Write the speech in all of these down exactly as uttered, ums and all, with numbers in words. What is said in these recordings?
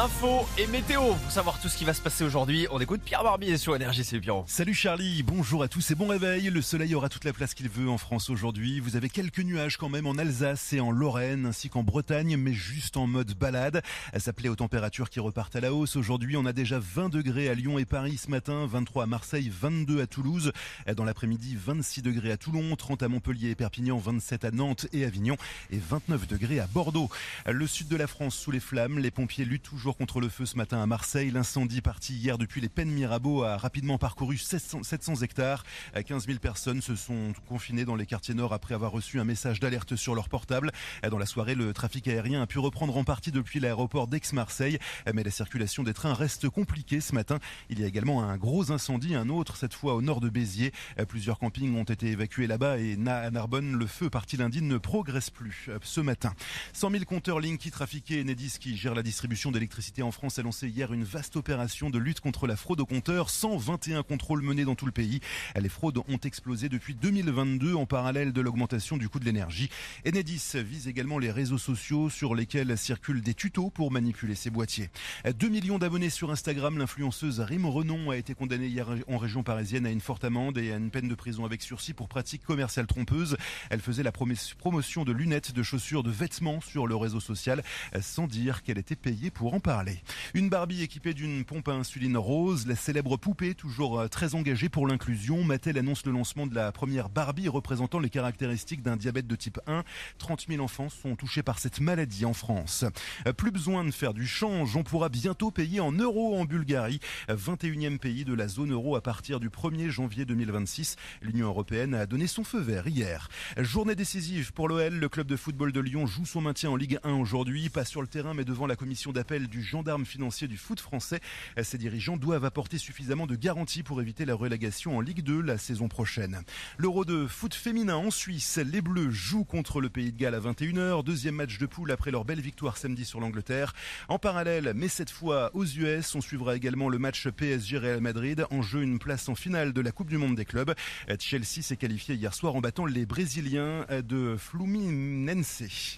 Info et météo, pour savoir tout ce qui va se passer aujourd'hui, on écoute Pierre Barbier sur Énergie, c'est Pierrot. Salut Charlie, bonjour à tous et bon réveil. Le soleil aura toute la place qu'il veut en France aujourd'hui. Vous avez quelques nuages quand même en Alsace et en Lorraine ainsi qu'en Bretagne, mais juste en mode balade. Ça plaît aux températures qui repartent à la hausse. Aujourd'hui, on a déjà vingt degrés à Lyon et Paris ce matin, vingt-trois à Marseille, vingt-deux à Toulouse. Dans l'après-midi, vingt-six degrés à Toulon, trente à Montpellier et Perpignan, vingt-sept à Nantes et Avignon et vingt-neuf degrés à Bordeaux. Le sud de la France sous les flammes, les pompiers luttent toujours contre le feu ce matin à Marseille. L'incendie parti hier depuis les Pennes Mirabeau a rapidement parcouru sept cents hectares. quinze mille personnes se sont confinées dans les quartiers nord après avoir reçu un message d'alerte sur leur portable. Dans la soirée, le trafic aérien a pu reprendre en partie depuis l'aéroport d'Aix-Marseille, mais la circulation des trains reste compliquée ce matin. Il y a également un gros incendie, un autre cette fois au nord de Béziers. Plusieurs campings ont été évacués là-bas et à Narbonne, le feu parti lundi ne progresse plus ce matin. cent mille compteurs Linky trafiqués. Enedis, qui gère la distribution d'électricité en France, a lancé hier une vaste opération de lutte contre la fraude aux compteurs. cent vingt et un contrôles menés dans tout le pays. Les fraudes ont explosé depuis deux mille vingt-deux en parallèle de l'augmentation du coût de l'énergie. Enedis vise également les réseaux sociaux sur lesquels circulent des tutos pour manipuler ces boîtiers. deux millions d'abonnés sur Instagram, l'influenceuse Rim Renon a été condamnée hier en région parisienne à une forte amende et à une peine de prison avec sursis pour pratique commerciale trompeuse. Elle faisait la promotion de lunettes, de chaussures, de vêtements sur le réseau social sans dire qu'elle était payée pour en parler. Une Barbie équipée d'une pompe à insuline rose, la célèbre poupée toujours très engagée pour l'inclusion. Mattel annonce le lancement de la première Barbie représentant les caractéristiques d'un diabète de type un. trente mille enfants sont touchés par cette maladie en France. Plus besoin de faire du change, on pourra bientôt payer en euros en Bulgarie, vingt et unième pays de la zone euro à partir du premier janvier deux mille vingt-six. L'Union européenne a donné son feu vert hier. Journée décisive pour l'O L, le club de football de Lyon joue son maintien en Ligue un aujourd'hui, pas sur le terrain mais devant la commission d'appel du gendarme financier du foot français. Ses dirigeants doivent apporter suffisamment de garanties pour éviter la relégation en Ligue deux la saison prochaine. L'Euro de foot féminin en Suisse, les Bleus jouent contre le Pays de Galles à vingt et une heures, deuxième match de poule après leur belle victoire samedi sur l'Angleterre. En parallèle, mais cette fois aux U S, on suivra également le match P S G-Real Madrid, en jeu une place en finale de la Coupe du Monde des clubs. Chelsea s'est qualifié hier soir en battant les Brésiliens de Fluminense.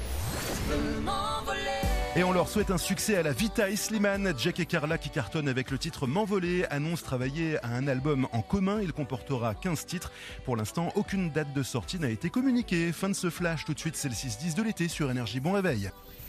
Et on leur souhaite un succès à la Vita et Slimane. Jack et Carla, qui cartonnent avec le titre M'envoler, annoncent travailler à un album en commun. Il comportera quinze titres. Pour l'instant, aucune date de sortie n'a été communiquée. Fin de ce flash, tout de suite c'est le six dix de l'été sur Énergie. Bon réveil.